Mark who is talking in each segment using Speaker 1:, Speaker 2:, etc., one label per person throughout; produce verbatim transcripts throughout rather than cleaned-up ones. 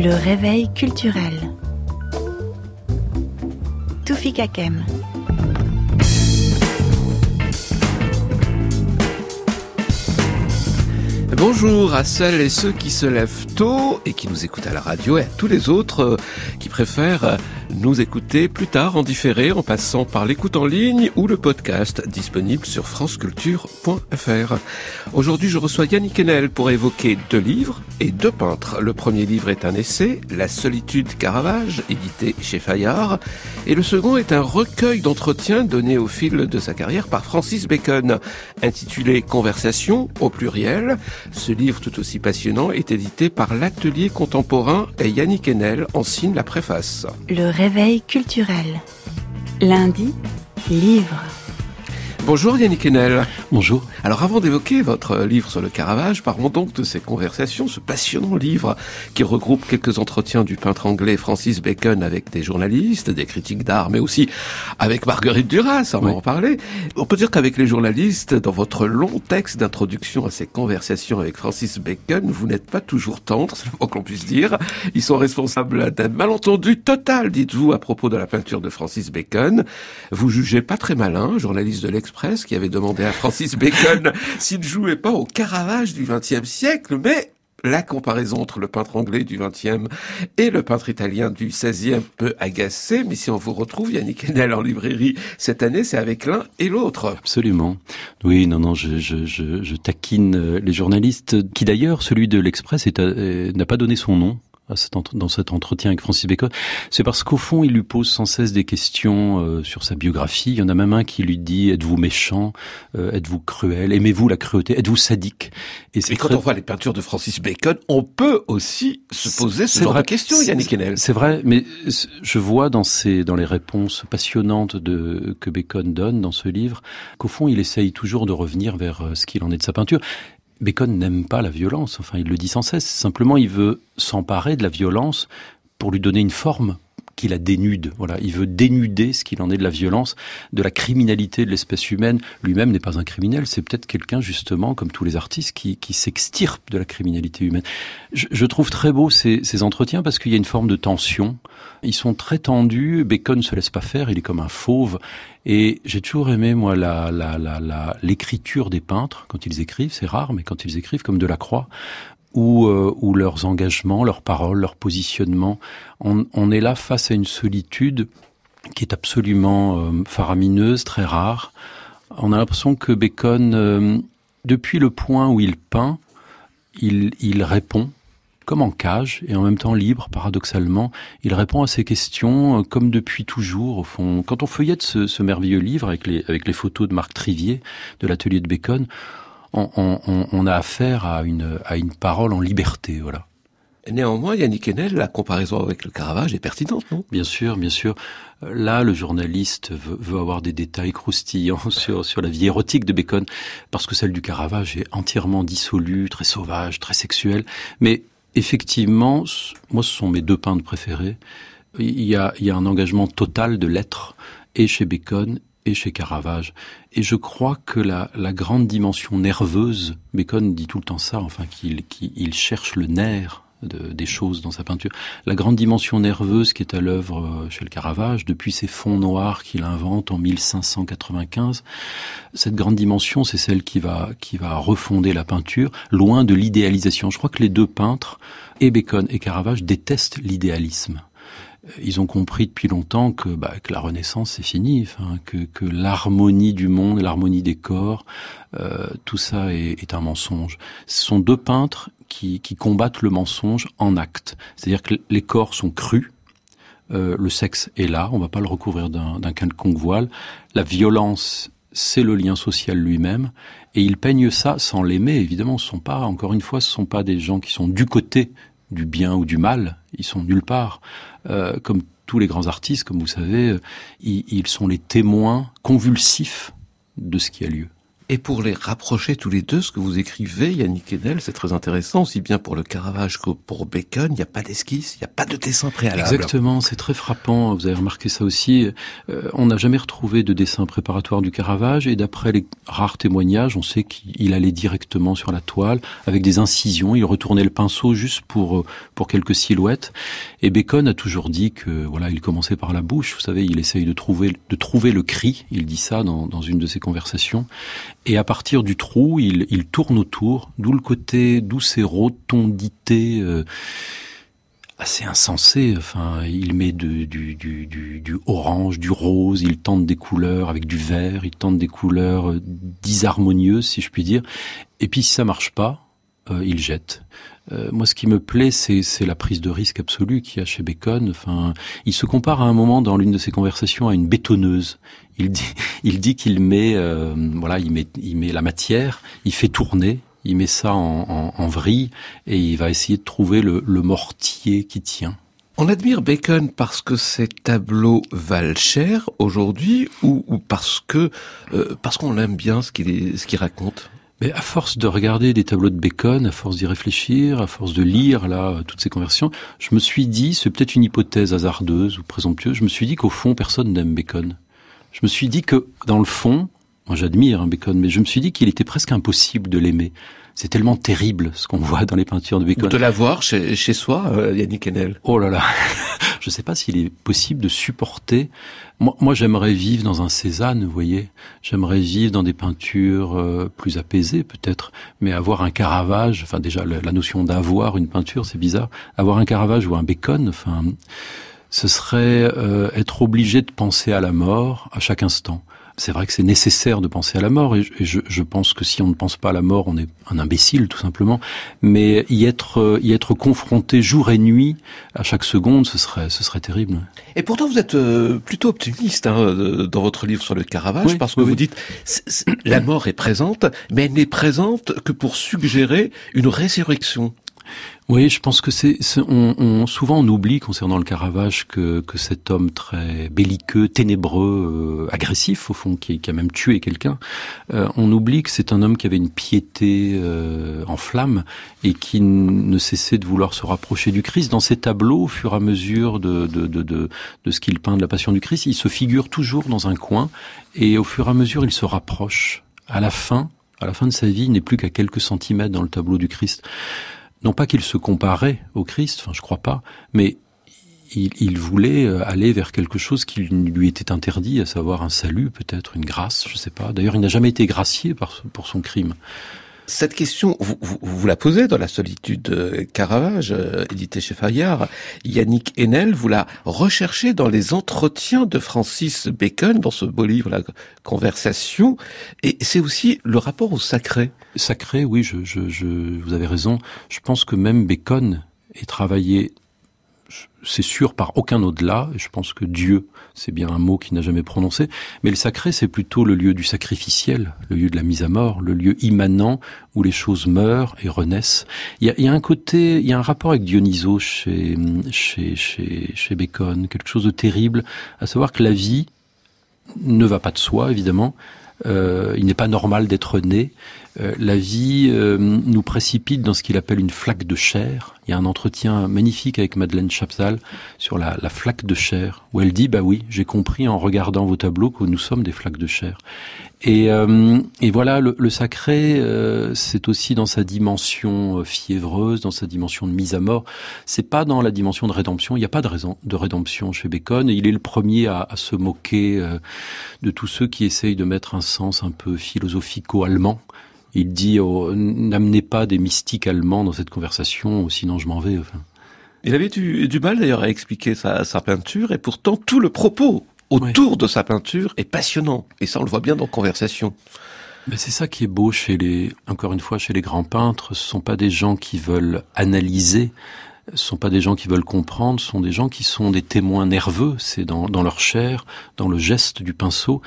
Speaker 1: Le réveil culturel. Toufik Hakem.
Speaker 2: Bonjour à celles et ceux qui se lèvent tôt et qui nous écoutent à la radio et à tous les autres qui préfèrent nous écouter plus tard en différé en passant par l'écoute en ligne ou le podcast disponible sur franceculture point f r. Aujourd'hui, je reçois Yannick Enel pour évoquer deux livres et deux peintres. Le premier livre est un essai, La solitude Caravage, édité chez Fayard, et le second est un recueil d'entretiens donnés au fil de sa carrière par Francis Bacon, intitulé Conversation au pluriel. Ce livre tout aussi passionnant est édité par l'Atelier Contemporain et Yannick Enel en signe la préface.
Speaker 1: Le réveil culturel. Lundi, livre.
Speaker 2: Bonjour Yannick Enel.
Speaker 3: Bonjour.
Speaker 2: Alors avant d'évoquer votre livre sur le Caravage, parlons donc de ces conversations, ce passionnant livre qui regroupe quelques entretiens du peintre anglais Francis Bacon avec des journalistes, des critiques d'art, mais aussi avec Marguerite Duras, on va oui. en parler. On peut dire qu'avec les journalistes, dans votre long texte d'introduction à ces conversations avec Francis Bacon, vous n'êtes pas toujours tendre, c'est le moins qu'on puisse dire. Ils sont responsables d'un malentendu total, dites-vous, à propos de la peinture de Francis Bacon. Vous jugez pas très malin, journaliste de l'Express, qui avait demandé à Francis Bacon s'il ne jouait pas au Caravage du vingtième siècle, mais la comparaison entre le peintre anglais du vingtième et le peintre italien du seizième peut agacer, mais si on vous retrouve, Yannick Enel, en librairie cette année, c'est avec l'un et l'autre.
Speaker 3: Absolument. Oui, non, non, je, je, je, je taquine les journalistes, qui d'ailleurs, celui de l'Express, est, euh, n'a pas donné son nom dans cet entretien avec Francis Bacon. C'est parce qu'au fond, il lui pose sans cesse des questions euh, sur sa biographie. Il y en a même un qui lui dit « Êtes-vous méchant ? euh, Êtes-vous cruel ? Aimez-vous la cruauté ? Êtes-vous sadique ?» Et,
Speaker 2: Et quand très... on voit les peintures de Francis Bacon, on peut aussi se poser ce
Speaker 3: c'est
Speaker 2: genre
Speaker 3: vrai,
Speaker 2: de questions, Yannick Enel.
Speaker 3: C'est vrai, mais je vois dans, ces, dans les réponses passionnantes de, que Bacon donne dans ce livre qu'au fond, il essaye toujours de revenir vers ce qu'il en est de sa peinture. Bacon n'aime pas la violence, enfin il le dit sans cesse, simplement il veut s'emparer de la violence pour lui donner une forme qui la dénude. Voilà, il veut dénuder ce qu'il en est de la violence, de la criminalité de l'espèce humaine. Lui-même n'est pas un criminel, c'est peut-être quelqu'un justement, comme tous les artistes, qui, qui s'extirpe de la criminalité humaine. Je, je trouve très beau ces, ces entretiens parce qu'il y a une forme de tension. Ils sont très tendus, Bacon ne se laisse pas faire, il est comme un fauve. Et j'ai toujours aimé, moi, la, la, la, la, l'écriture des peintres, quand ils écrivent, c'est rare, mais quand ils écrivent, comme Delacroix, où, euh, où leurs engagements, leurs paroles, leur positionnement, on, on est là face à une solitude qui est absolument euh, faramineuse, très rare. On a l'impression que Bacon, euh, depuis le point où il peint, il, il répond, comme en cage, et en même temps libre, paradoxalement. Il répond à ces questions euh, comme depuis toujours, au fond. Quand on feuillette ce, ce merveilleux livre avec les, avec les photos de Marc Trivier, de l'atelier de Bacon, on, on, on a affaire à une, à une parole en liberté, voilà.
Speaker 2: Néanmoins, Yannick Enel, la comparaison avec le Caravage est pertinente, non ?
Speaker 3: Bien sûr, bien sûr. Là, le journaliste veut, veut avoir des détails croustillants sur, sur la vie érotique de Bacon, parce que celle du Caravage est entièrement dissolue, très sauvage, très sexuelle. Mais effectivement, moi, ce sont mes deux peintres préférés. Il y a, il y a un engagement total de l'être, et chez Bacon, et chez Caravage. Et je crois que la, la grande dimension nerveuse, Bacon dit tout le temps ça, enfin, qu'il, qu'il cherche le nerf de, des choses dans sa peinture. La grande dimension nerveuse qui est à l'œuvre chez le Caravage, depuis ces fonds noirs qu'il invente en mille cinq cent quatre-vingt-quinze, cette grande dimension, c'est celle qui va, qui va refonder la peinture, loin de l'idéalisation. Je crois que les deux peintres, et Bacon et Caravage, détestent l'idéalisme. Ils ont compris depuis longtemps que, bah, que la Renaissance c'est fini, enfin, que, que l'harmonie du monde, l'harmonie des corps, euh, tout ça est, est un mensonge. Ce sont deux peintres qui, qui combattent le mensonge en acte. C'est-à-dire que les corps sont crus, euh, le sexe est là, on ne va pas le recouvrir d'un, d'un quelconque voile. La violence, c'est le lien social lui-même, et ils peignent ça sans l'aimer. Évidemment, ce sont pas, encore une fois, ce sont pas des gens qui sont du côté du bien ou du mal, ils sont nulle part. Euh, comme tous les grands artistes, comme vous savez, ils, ils sont les témoins convulsifs de ce qui a lieu.
Speaker 2: et pour les rapprocher tous les deux, ce que vous écrivez, Yannick Enel, c'est très intéressant, aussi bien pour le Caravage que pour Bacon, il n'y a pas d'esquisse, il n'y a pas de dessin préalable.
Speaker 3: Exactement, c'est très frappant, vous avez remarqué ça aussi. Euh, on n'a jamais retrouvé de dessin préparatoire du Caravage, et d'après les rares témoignages, on sait qu'il allait directement sur la toile, avec des incisions, il retournait le pinceau juste pour, pour quelques silhouettes. Et Bacon a toujours dit que, voilà, il commençait par la bouche, vous savez, il essaye de trouver, de trouver le cri, il dit ça dans, dans une de ses conversations. Et à partir du trou, il, il tourne autour, d'où le côté, d'où ces rotondités euh, assez insensées. Enfin, il met de, du, du, du, du orange, du rose, il tente des couleurs avec du vert, il tente des couleurs disharmonieuses, si je puis dire. Et puis si ça marche pas, euh, il jette. Euh, moi, ce qui me plaît, c'est, c'est la prise de risque absolue qu'il y a chez Bacon. Enfin, il se compare à un moment dans l'une de ses conversations à une bétonneuse. Il dit, il dit qu'il met, euh, voilà, il met, il met la matière, il fait tourner, il met ça en, en, en vrille et il va essayer de trouver le, le mortier qui tient.
Speaker 2: On admire Bacon parce que ses tableaux valent cher aujourd'hui ou, ou parce que euh, parce qu'on aime bien ce qu'il, ce qu'il raconte?
Speaker 3: Mais à force de regarder des tableaux de Bacon, à force d'y réfléchir, à force de lire là toutes ces conversions, je me suis dit, c'est peut-être une hypothèse hasardeuse ou présomptueuse, je me suis dit qu'au fond personne n'aime Bacon. Je me suis dit que dans le fond, moi j'admire hein, Bacon, mais je me suis dit qu'il était presque impossible de l'aimer. C'est tellement terrible ce qu'on voit dans les peintures de Bacon.
Speaker 2: De l'avoir chez, chez soi, euh, Yannick Enel.
Speaker 3: Oh là là, je ne sais pas s'il est possible de supporter. Moi, moi, j'aimerais vivre dans un Cézanne, vous voyez. J'aimerais vivre dans des peintures euh, plus apaisées, peut-être. Mais avoir un Caravage, enfin déjà la, la notion d'avoir une peinture, c'est bizarre. Avoir un Caravage ou un Bacon, enfin, ce serait euh, être obligé de penser à la mort à chaque instant. C'est vrai que c'est nécessaire de penser à la mort, et je, je pense que si on ne pense pas à la mort, on est un imbécile, tout simplement. Mais y être, y être confronté jour et nuit, à chaque seconde, ce serait, ce serait terrible.
Speaker 2: Et pourtant, vous êtes euh, plutôt optimiste hein, dans votre livre sur le Caravage, oui, parce que oui, vous oui. dites c'est, c'est, la mort est présente, mais elle n'est présente que pour suggérer une résurrection.
Speaker 3: Oui, je pense que c'est, c'est on, on, souvent on oublie concernant le Caravage que, que cet homme très belliqueux, ténébreux, euh, agressif au fond, qui, qui a même tué quelqu'un, euh, on oublie que c'est un homme qui avait une piété euh, en flamme et qui n- ne cessait de vouloir se rapprocher du Christ. Dans ses tableaux, au fur et à mesure de, de, de, de, de ce qu'il peint de la Passion du Christ, il se figure toujours dans un coin et au fur et à mesure il se rapproche. À la fin, à la fin de sa vie, il n'est plus qu'à quelques centimètres dans le tableau du Christ. Non pas qu'il se comparait au Christ, enfin je crois pas, mais il, il voulait aller vers quelque chose qui lui était interdit, à savoir un salut, peut-être une grâce, je sais pas. D'ailleurs, il n'a jamais été gracié par, pour son crime.
Speaker 2: Cette question, vous, vous, vous la posez dans La solitude Caravage, euh, édité chez Fayard. Yannick Enel, vous la recherchez dans les entretiens de Francis Bacon, dans ce beau livre, la Conversation. Et c'est aussi le rapport au sacré.
Speaker 3: Sacré, oui, je, je, je, vous avez raison. Je pense que même Bacon est travaillé, c'est sûr, par aucun au-delà. Je pense que Dieu, c'est bien un mot qu'il n'a jamais prononcé. Mais le sacré, c'est plutôt le lieu du sacrificiel, le lieu de la mise à mort, le lieu immanent où les choses meurent et renaissent. Il y a, il y a un côté, il y a un rapport avec Dionysos chez, chez, chez, chez Bacon, quelque chose de terrible, à savoir que la vie ne va pas de soi, évidemment. Euh, il n'est pas normal d'être né. Euh, la vie euh, nous précipite dans ce qu'il appelle une flaque de chair. Il y a un entretien magnifique avec Madeleine Chaptal sur la, la flaque de chair, où elle dit, bah oui, j'ai compris en regardant vos tableaux que nous sommes des flaques de chair. Et, euh, et voilà, le, le sacré, euh, c'est aussi dans sa dimension fiévreuse, dans sa dimension de mise à mort. C'est pas dans la dimension de rédemption. Il n'y a pas de raison de rédemption chez Bacon. Et il est le premier à, à se moquer euh, de tous ceux qui essayent de mettre un sens un peu philosophico-allemand. Il dit oh, n'amenez pas des mystiques allemands dans cette conversation, sinon je m'en vais. Enfin.
Speaker 2: Il avait du, du mal d'ailleurs à expliquer sa, sa peinture, et pourtant tout le propos autour ouais. de sa peinture est passionnant. Et ça, on le voit bien dans Conversation.
Speaker 3: Mais c'est ça qui est beau chez les, encore une fois, chez les grands peintres. Ce sont pas des gens qui veulent analyser, ce sont pas des gens qui veulent comprendre, ce sont des gens qui sont des témoins nerveux. C'est dans, dans leur chair, dans le geste du pinceau.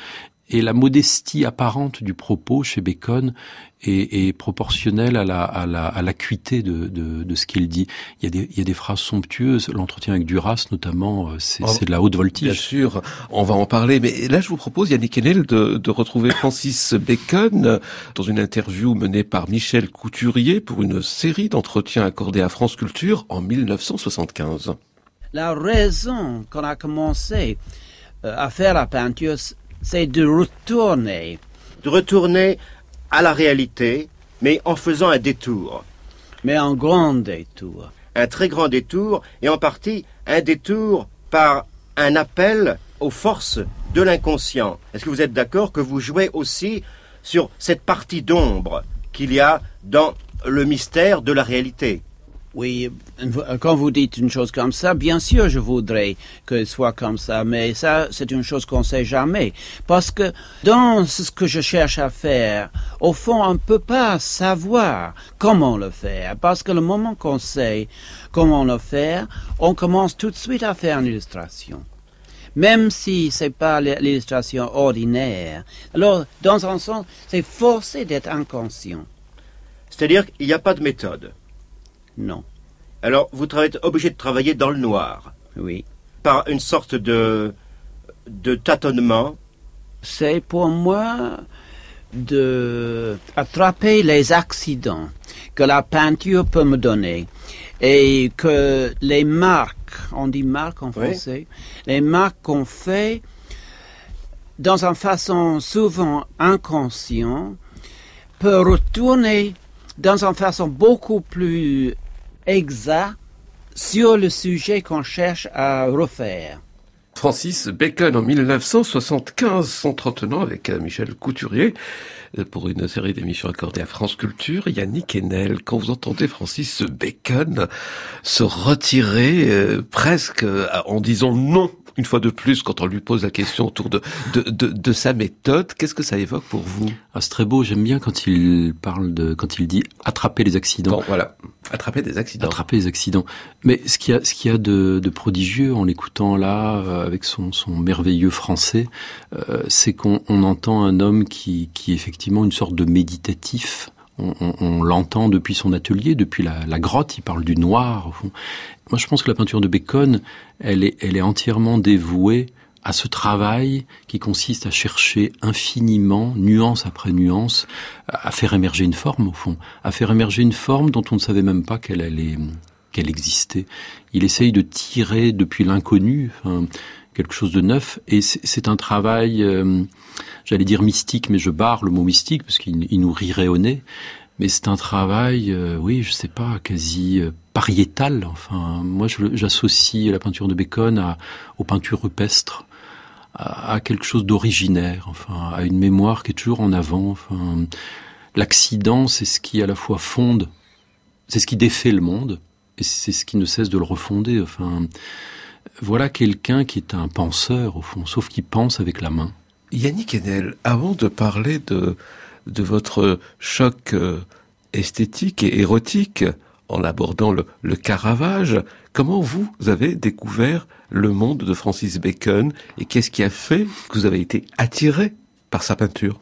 Speaker 3: Et la modestie apparente du propos chez Bacon est, est proportionnelle à la, à la, à l'acuité de, de, de ce qu'il dit. Il y a des, il y a des phrases somptueuses. L'entretien avec Duras, notamment, c'est, oh, c'est de la haute voltige.
Speaker 2: Bien sûr, on va en parler. Mais là, je vous propose, Yannick Enel, de, de retrouver Francis Bacon dans une interview menée par Michel Couturier pour une série d'entretiens accordés à France Culture en dix-neuf cent soixante-quinze.
Speaker 4: La raison qu'on a commencé à faire la peinture, c'est de retourner.
Speaker 5: De retourner à la réalité, mais en faisant un détour.
Speaker 4: Mais un grand détour.
Speaker 5: Un très grand détour, et en partie un détour par un appel aux forces de l'inconscient. Est-ce que vous êtes d'accord que vous jouez aussi sur cette partie d'ombre qu'il y a dans le mystère de la réalité?
Speaker 4: Oui, quand vous dites une chose comme ça, bien sûr, je voudrais que ce soit comme ça, mais ça, c'est une chose qu'on ne sait jamais. Parce que dans ce que je cherche à faire, au fond, on ne peut pas savoir comment le faire. Parce que le moment qu'on sait comment le faire, on commence tout de suite à faire une illustration. Même si c'est pas l'illustration ordinaire. Alors, dans un sens, c'est forcé d'être inconscient.
Speaker 5: C'est-à-dire qu'il n'y a pas de méthode.
Speaker 4: Non.
Speaker 5: Alors, vous êtes obligé de travailler dans le noir.
Speaker 4: Oui.
Speaker 5: Par une sorte de, de tâtonnement.
Speaker 4: C'est pour moi de attraper les accidents que la peinture peut me donner et que les marques, on dit marques en français, oui. Les marques qu'on fait dans une façon souvent inconsciente peut retourner dans une façon beaucoup plus exacte sur le sujet qu'on cherche à refaire.
Speaker 2: Francis Bacon en dix-neuf cent soixante-quinze, s'entretenant avec Michel Couturier pour une série d'émissions accordées à France Culture. Yannick Enel, quand vous entendez Francis Bacon se retirer euh, presque euh, en disant non une fois de plus quand on lui pose la question autour de, de, de, de sa méthode, qu'est-ce que ça évoque pour vous?
Speaker 3: Ah, c'est très beau, j'aime bien quand il parle de, quand il dit attraper les accidents.
Speaker 2: Bon, voilà. Attraper des accidents.
Speaker 3: Attraper les accidents. Mais ce qu'il y a, ce qu'il y a de, de prodigieux en l'écoutant là, euh, avec son, son merveilleux français, euh, c'est qu'on on entend un homme qui, qui est effectivement une sorte de méditatif. On, on, on l'entend depuis son atelier, depuis la, la grotte, il parle du noir, au fond. Moi, je pense que la peinture de Bacon, elle est, elle est entièrement dévouée à ce travail qui consiste à chercher infiniment, nuance après nuance, à faire émerger une forme, au fond. À faire émerger une forme dont on ne savait même pas qu'elle allait, qu'elle existait. Il essaye de tirer depuis l'inconnu, enfin, quelque chose de neuf, et c'est, c'est un travail, euh, j'allais dire mystique, mais je barre le mot mystique, parce qu'il il nous rirait au nez. Mais c'est un travail, euh, oui, je sais pas, quasi euh, pariétal. Enfin, moi, je, j'associe la peinture de Bacon à, aux peintures rupestres, à, à quelque chose d'originaire, enfin, à une mémoire qui est toujours en avant. Enfin, l'accident, c'est ce qui à la fois fonde, c'est ce qui défait le monde, et c'est ce qui ne cesse de le refonder. Enfin, voilà quelqu'un qui est un penseur, au fond, sauf qu'il pense avec la main.
Speaker 2: Yannick Enel, avant de parler de de votre choc euh, esthétique et érotique en abordant le, le Caravage, comment vous avez découvert le monde de Francis Bacon et qu'est-ce qui a fait que vous avez été attiré par sa peinture?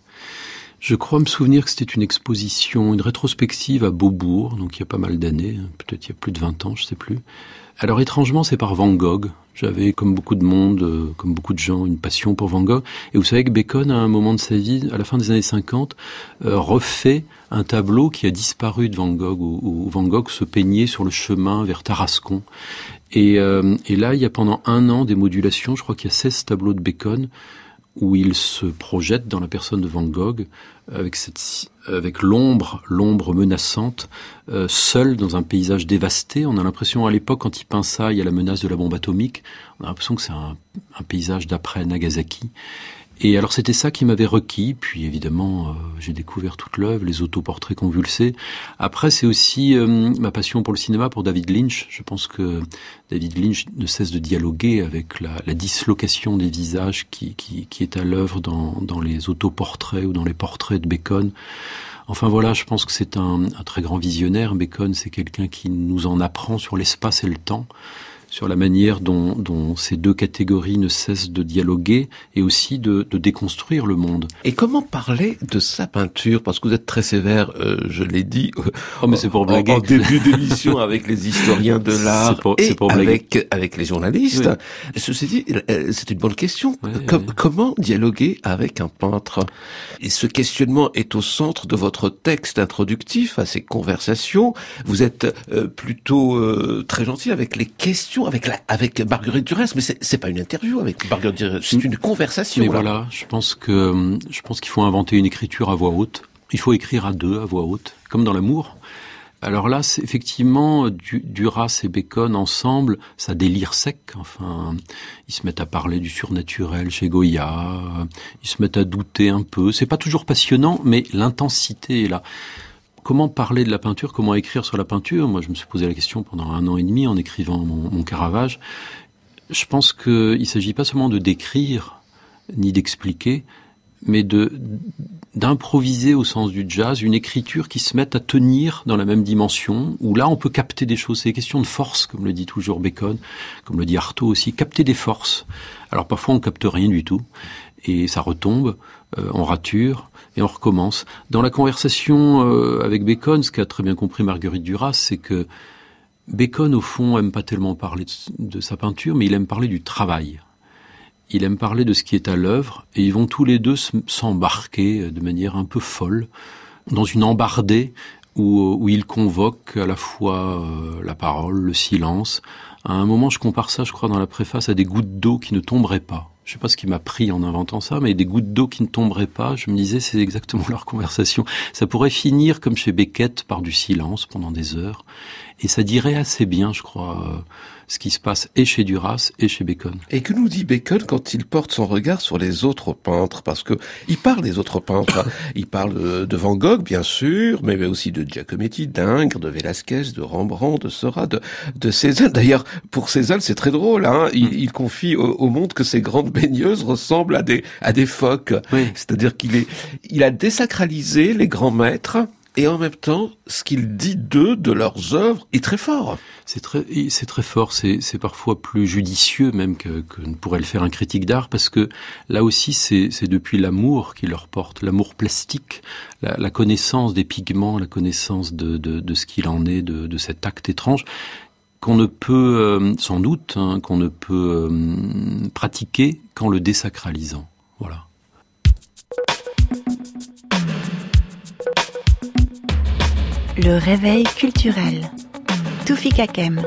Speaker 3: Je crois me souvenir que c'était une exposition, une rétrospective à Beaubourg, donc il y a pas mal d'années, peut-être il y a plus de vingt ans, je sais plus. Alors étrangement, c'est par Van Gogh. J'avais, comme beaucoup de monde, euh, comme beaucoup de gens, une passion pour Van Gogh. Et vous savez que Bacon, à un moment de sa vie, à la fin des années cinquante, euh, refait un tableau qui a disparu de Van Gogh, où, où Van Gogh se peignait sur le chemin vers Tarascon. Et, euh, et là, il y a pendant un an des modulations, je crois qu'il y a seize tableaux de Bacon, où il se projette dans la personne de Van Gogh, avec cette, avec l'ombre, l'ombre menaçante, euh, seul dans un paysage dévasté. On a l'impression, à l'époque, quand il peint ça, il y a la menace de la bombe atomique. On a l'impression que c'est un, un paysage d'après Nagasaki. Et alors c'était ça qui m'avait requis, puis évidemment euh, j'ai découvert toute l'œuvre, les autoportraits convulsés. Après c'est aussi euh, ma passion pour le cinéma, pour David Lynch. Je pense que David Lynch ne cesse de dialoguer avec la, la dislocation des visages qui, qui, qui est à l'œuvre dans, dans les autoportraits ou dans les portraits de Bacon. Enfin voilà, je pense que c'est un, un très grand visionnaire. Bacon, c'est quelqu'un qui nous en apprend sur l'espace et le temps, sur la manière dont, dont ces deux catégories ne cessent de dialoguer et aussi de, de déconstruire le monde.
Speaker 2: Et comment parler de sa peinture? Parce que vous êtes très sévère, euh, je l'ai dit, euh,
Speaker 3: oh, mais c'est pour blaguer.
Speaker 2: En, en début d'émission avec les historiens de l'art
Speaker 3: c'est pour,
Speaker 2: et
Speaker 3: c'est pour
Speaker 2: avec, avec les journalistes.
Speaker 3: Oui.
Speaker 2: Ceci dit, c'est une bonne question.
Speaker 3: Oui,
Speaker 2: Com-
Speaker 3: oui.
Speaker 2: Comment dialoguer avec un peintre? Et ce questionnement est au centre de votre texte introductif à ces conversations. Vous êtes euh, plutôt euh, très gentil avec les questions, avec la, avec Marguerite Duras, mais c'est, c'est pas une interview avec Marguerite Duras, c'est une conversation.
Speaker 3: Mais
Speaker 2: là.
Speaker 3: voilà, je pense que je pense qu'il faut inventer une écriture à voix haute. Il faut écrire à deux, à voix haute, comme dans l'amour. Alors là, c'est effectivement du, Duras et Bacon ensemble, ça délire sec. Enfin, ils se mettent à parler du surnaturel chez Goya, ils se mettent à douter un peu. C'est pas toujours passionnant, mais l'intensité est là. Comment parler de la peinture, comment écrire sur la peinture? Moi, je me suis posé la question pendant un an et demi en écrivant mon, mon Caravage. Je pense qu'il ne s'agit pas seulement de décrire, ni d'expliquer, mais de d'improviser au sens du jazz, une écriture qui se mette à tenir dans la même dimension, où là on peut capter des choses. C'est des questions de force, comme le dit toujours Bacon, comme le dit Artaud aussi, capter des forces. Alors parfois on capte rien du tout, et ça retombe, euh, on rature, et on recommence. Dans la conversation euh, avec Bacon, ce qu'a très bien compris Marguerite Duras, c'est que Bacon, au fond, aime pas tellement parler de, de sa peinture, mais il aime parler du travail. Il aime parler de ce qui est à l'œuvre, et ils vont tous les deux s'embarquer de manière un peu folle dans une embardée où, où ils convoquent à la fois euh, la parole, le silence. À un moment, je compare ça, je crois, dans la préface, à des gouttes d'eau qui ne tomberaient pas. Je sais pas ce qui m'a pris en inventant ça, mais des gouttes d'eau qui ne tomberaient pas, je me disais, c'est exactement leur conversation. Ça pourrait finir, comme chez Beckett, par du silence pendant des heures. Et ça dirait assez bien, je crois, euh, ce qui se passe et chez Duras et chez Bacon.
Speaker 2: Et que nous dit Bacon quand il porte son regard sur les autres peintres? Parce que il parle des autres peintres. Il parle de Van Gogh, bien sûr, mais aussi de Giacometti, d'Ingres, de Velázquez, de Rembrandt, de Seurat, de, de Cézanne. D'ailleurs, pour Cézanne, c'est très drôle, hein. Il, il confie au, au monde que ces grandes baigneuses ressemblent à des, à des phoques.
Speaker 3: Oui.
Speaker 2: C'est-à-dire qu'il est, il a désacralisé les grands maîtres. Et en même temps, ce qu'il dit d'eux, de leurs œuvres, est très fort.
Speaker 3: C'est très, c'est très fort. C'est, c'est parfois plus judicieux même que, que ne pourrait le faire un critique d'art, parce que là aussi, c'est, c'est depuis l'amour qu'il leur porte, l'amour plastique, la, la connaissance des pigments, la connaissance de, de, de ce qu'il en est, de, de cet acte étrange, qu'on ne peut, euh, sans doute, hein, qu'on ne peut euh, pratiquer qu'en le désacralisant. Voilà.
Speaker 1: Le réveil culturel. Toufik Hakem.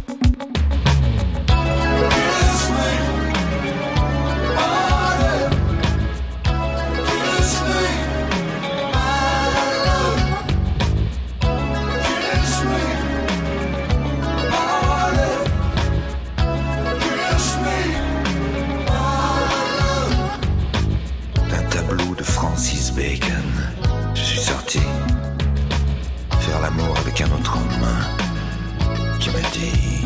Speaker 6: D'un tableau de Francis Bacon, je suis sorti faire l'amour avec un autre homme qui m'a dit: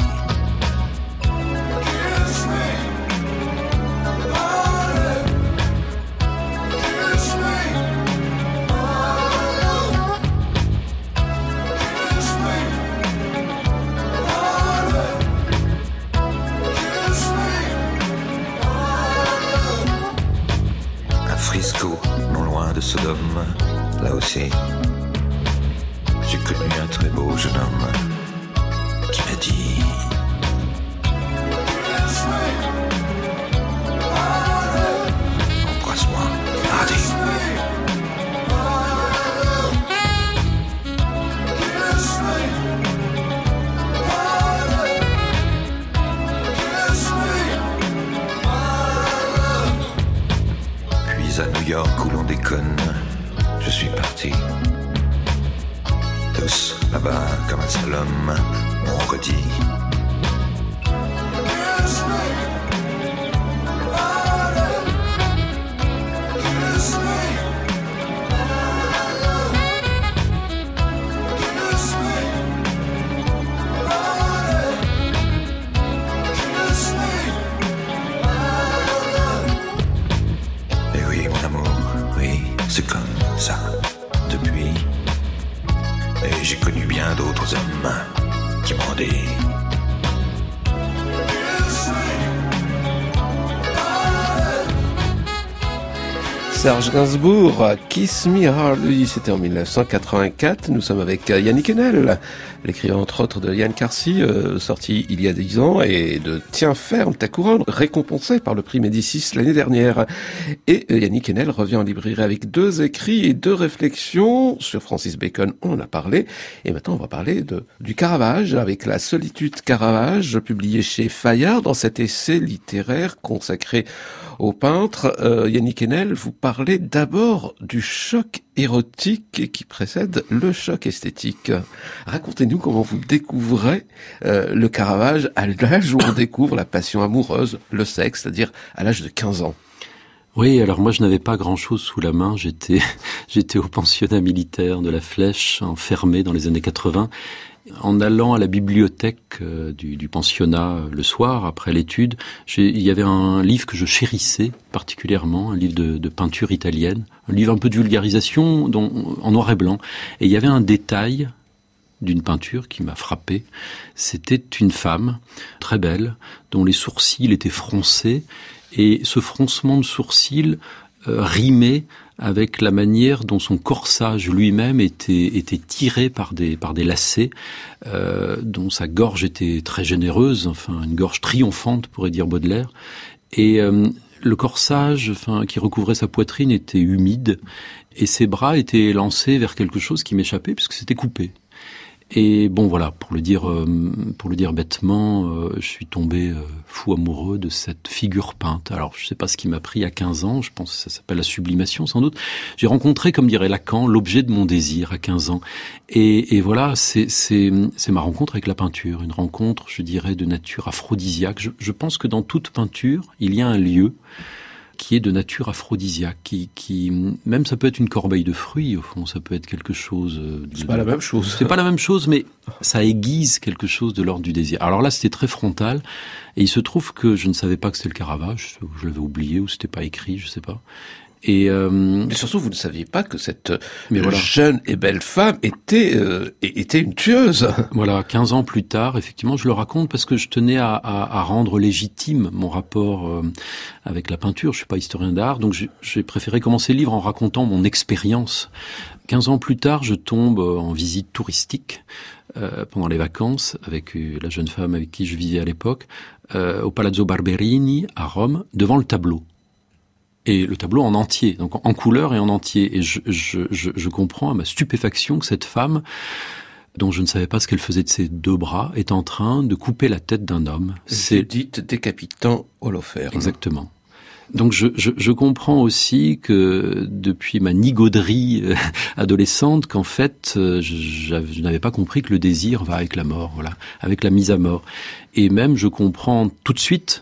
Speaker 6: un Frisco, non loin de Sodome, là aussi. J'ai connu un très beau jeune homme qui m'a dit: embrasse-moi, mardi. Puis à New York où l'on déconne, je suis parti. Tous là-bas comme un seul homme m'ont redit: eh oui mon amour, oui, c'est comme ça depuis. Et j'ai connu bien d'autres hommes qui m'ont dit:
Speaker 2: Serge Gainsbourg, Kiss Me Hardly, c'était en dix-neuf cent quatre-vingt-quatre. Nous sommes avec Yannick Enel, l'écrivain entre autres de Yann Carcy, euh, sorti il y a dix ans, et de Tiens ferme ta couronne, récompensé par le prix Médicis l'année dernière. Et euh, Yannick Enel revient en librairie avec deux écrits et deux réflexions sur Francis Bacon, on en a parlé, et maintenant on va parler de, du Caravage, avec La solitude Caravage, publié chez Fayard dans cet essai littéraire consacré au peintre. euh, Yannick Enel, vous parlez d'abord du choc érotique qui précède le choc esthétique. Racontez-nous comment vous découvrez euh, le Caravage à l'âge où on découvre la passion amoureuse, le sexe, c'est-à-dire à l'âge de quinze ans.
Speaker 3: Oui, alors moi je n'avais pas grand-chose sous la main, j'étais j'étais au pensionnat militaire de la Flèche, enfermé dans les années quatre-vingts. En allant à la bibliothèque euh, du, du pensionnat euh, le soir, après l'étude, j'ai, il y avait un livre que je chérissais particulièrement, un livre de, de peinture italienne, un livre un peu de vulgarisation dont, en noir et blanc. Et il y avait un détail d'une peinture qui m'a frappé. C'était une femme très belle, dont les sourcils étaient froncés, et ce froncement de sourcils euh, rimait avec la manière dont son corsage lui-même était, était tiré par des, par des lacets, euh, dont sa gorge était très généreuse, enfin une gorge triomphante pourrait dire Baudelaire, et euh, le corsage, enfin, qui recouvrait sa poitrine était humide, et ses bras étaient lancés vers quelque chose qui m'échappait puisque c'était coupé. Et bon voilà, pour le dire, euh, pour le dire bêtement, euh, je suis tombé euh, fou amoureux de cette figure peinte. Alors je sais pas ce qui m'a pris à quinze ans, je pense que ça s'appelle la sublimation sans doute. J'ai rencontré, comme dirait Lacan, l'objet de mon désir à quinze ans. Et, et voilà, c'est, c'est, c'est ma rencontre avec la peinture, une rencontre, je dirais, de nature aphrodisiaque. Je, je pense que dans toute peinture, il y a un lieu qui est de nature aphrodisiaque, qui, qui, même ça peut être une corbeille de fruits, au fond, ça peut être quelque chose... De,
Speaker 2: c'est pas la même chose.
Speaker 3: C'est pas la même chose, mais ça aiguise quelque chose de l'ordre du désir. Alors là, c'était très frontal, et il se trouve que je ne savais pas que c'était le Caravage, je l'avais oublié, ou c'était pas écrit, je sais pas. Et euh,
Speaker 2: mais surtout, vous ne saviez pas que cette mais voilà. jeune et belle femme était euh, était une tueuse.
Speaker 3: Voilà, quinze ans plus tard, effectivement, je le raconte parce que je tenais à, à, à rendre légitime mon rapport euh, avec la peinture. Je suis pas historien d'art, donc j'ai, j'ai préféré commencer le livre en racontant mon expérience. quinze ans plus tard, je tombe en visite touristique euh, pendant les vacances avec euh, la jeune femme avec qui je vivais à l'époque, euh, au Palazzo Barberini à Rome, devant le tableau. Et le tableau en entier, donc en couleur et en entier. Et je, je, je, je comprends à ma stupéfaction que cette femme, dont je ne savais pas ce qu'elle faisait de ses deux bras, est en train de couper la tête d'un homme.
Speaker 2: C'est dite décapitant Holoferne.
Speaker 3: Exactement. Donc je, je, je comprends aussi que depuis ma nigauderie euh, adolescente, qu'en fait, euh, je, je n'avais pas compris que le désir va avec la mort, voilà, avec la mise à mort. Et même je comprends tout de suite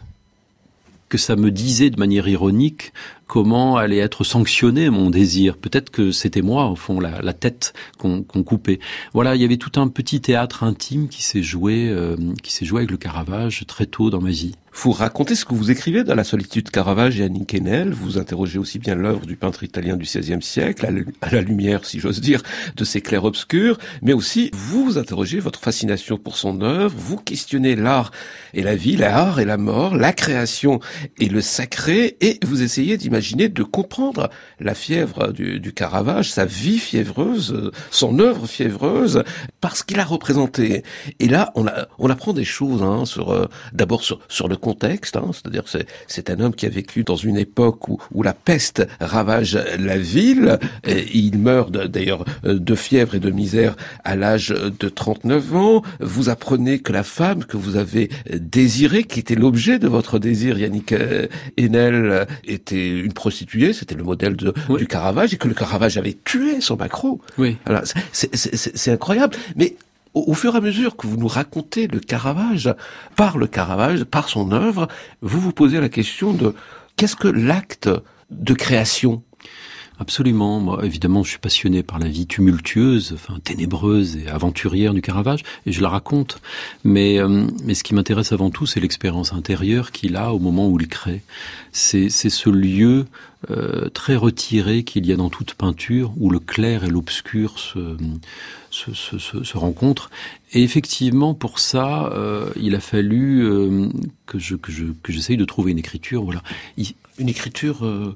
Speaker 3: que ça me disait de manière ironique comment allait être sanctionné mon désir. Peut-être que c'était moi, au fond, la, la tête qu'on, qu'on coupait. Voilà, il y avait tout un petit théâtre intime qui s'est joué, euh, qui s'est joué avec le Caravage très tôt dans ma vie.
Speaker 2: Vous racontez ce que vous écrivez dans La solitude Caravage, Yannick Enel. Vous interrogez aussi bien l'œuvre du peintre italien du seizième siècle, à la, à la lumière, si j'ose dire, de ses clairs-obscurs, mais aussi vous, vous interrogez votre fascination pour son œuvre, vous questionnez l'art et la vie, l'art et la mort, la création et le sacré, et vous essayez d'imaginer, de comprendre la fièvre du, du Caravage, sa vie fiévreuse, son œuvre fiévreuse, parce qu'il a représenté. Et là, on, a, on apprend des choses, hein, sur, euh, d'abord sur, sur le contexte, hein, c'est-à-dire c'est, c'est un homme qui a vécu dans une époque où, où la peste ravage la ville, et il meurt de, d'ailleurs de fièvre et de misère à l'âge de trente-neuf ans. Vous apprenez que la femme que vous avez désirée, qui était l'objet de votre désir, Yannick Enel, était une prostituée, c'était le modèle de, oui. du Caravage, et que le Caravage avait tué son Macro.
Speaker 3: Oui.
Speaker 2: Alors, c'est, c'est, c'est, c'est incroyable, mais Au, au fur et à mesure que vous nous racontez le Caravage, par le Caravage, par son œuvre, vous vous posez la question de qu'est-ce que l'acte de création ?
Speaker 3: Absolument. Moi, évidemment, je suis passionné par la vie tumultueuse, enfin ténébreuse et aventurière du Caravage, et je la raconte. Mais, euh, mais ce qui m'intéresse avant tout, c'est l'expérience intérieure qu'il a au moment où il crée. C'est, c'est ce lieu euh, très retiré qu'il y a dans toute peinture, où le clair et l'obscur se, se, se, se, se rencontrent. Et effectivement, pour ça, euh, il a fallu euh, que je, que je, que j'essaye de trouver une écriture. Voilà. Il...
Speaker 2: Une écriture. Euh...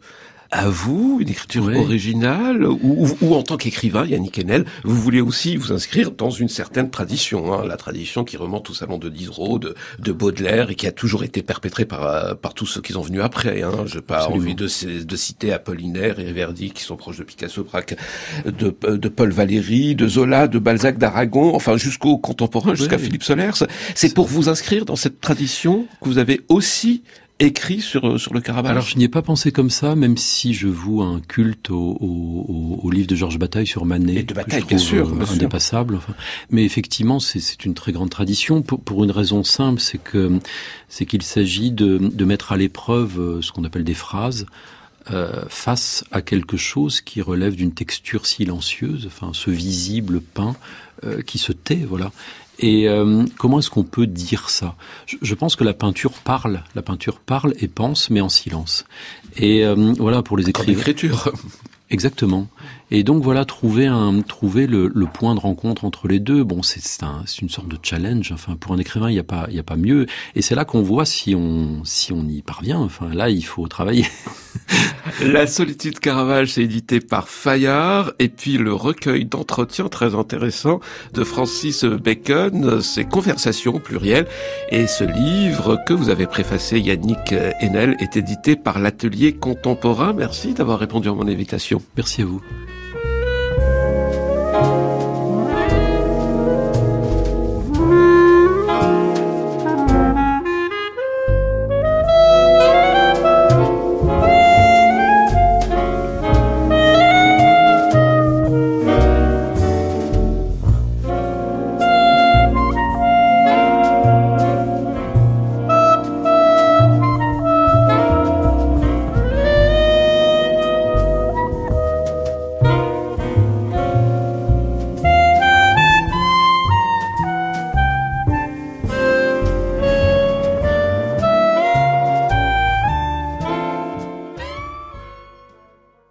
Speaker 2: à vous, une écriture
Speaker 3: ouais.
Speaker 2: originale, ou, ou, ou en tant qu'écrivain, Yannick Enel, vous voulez aussi vous inscrire dans une certaine tradition, hein, la tradition qui remonte au salon de Diderot, de, de Baudelaire, et qui a toujours été perpétrée par, par tous ceux qui sont venus après. Hein. Je n'ai pas Absolument. envie de, de citer Apollinaire et Verdi, qui sont proches de Picasso, de, de Paul Valéry, de Zola, de Balzac, d'Aragon, enfin jusqu'aux contemporains, jusqu'à oui. Philippe Solers. C'est, C'est pour vous inscrire dans cette tradition que vous avez aussi écrit sur sur le Caravage.
Speaker 3: Alors je n'y ai pas pensé comme ça, même si je voue un culte au, au, au livre de Georges Bataille sur Manet,
Speaker 2: et de Bataille,
Speaker 3: que je trouve
Speaker 2: bien sûr, bien
Speaker 3: indépassable. Enfin, mais effectivement, c'est, c'est une très grande tradition pour, pour une raison simple, c'est que c'est qu'il s'agit de, de mettre à l'épreuve ce qu'on appelle des phrases. Euh, face à quelque chose qui relève d'une texture silencieuse, enfin ce visible pain euh, qui se tait, voilà. Et euh, comment est-ce qu'on peut dire ça ? je, je pense que la peinture parle, la peinture parle et pense, mais en silence. Et euh, voilà pour les écrivains.
Speaker 2: Comme l'écriture.
Speaker 3: Exactement. Et donc voilà, trouver un, trouver le, le point de rencontre entre les deux. Bon, c'est, c'est, un, c'est une sorte de challenge. Enfin, pour un écrivain, il n'y a pas, il y a pas mieux. Et c'est là qu'on voit si on, si on y parvient. Enfin, là, il faut travailler.
Speaker 2: La solitude Caravage, c'est édité par Fayard. Et puis le recueil d'entretiens très intéressant de Francis Bacon, c'est Conversations pluriel. Et ce livre que vous avez préfacé, Yannick Enel, est édité par l'Atelier Contemporain. Merci d'avoir répondu à mon invitation.
Speaker 3: Merci à vous.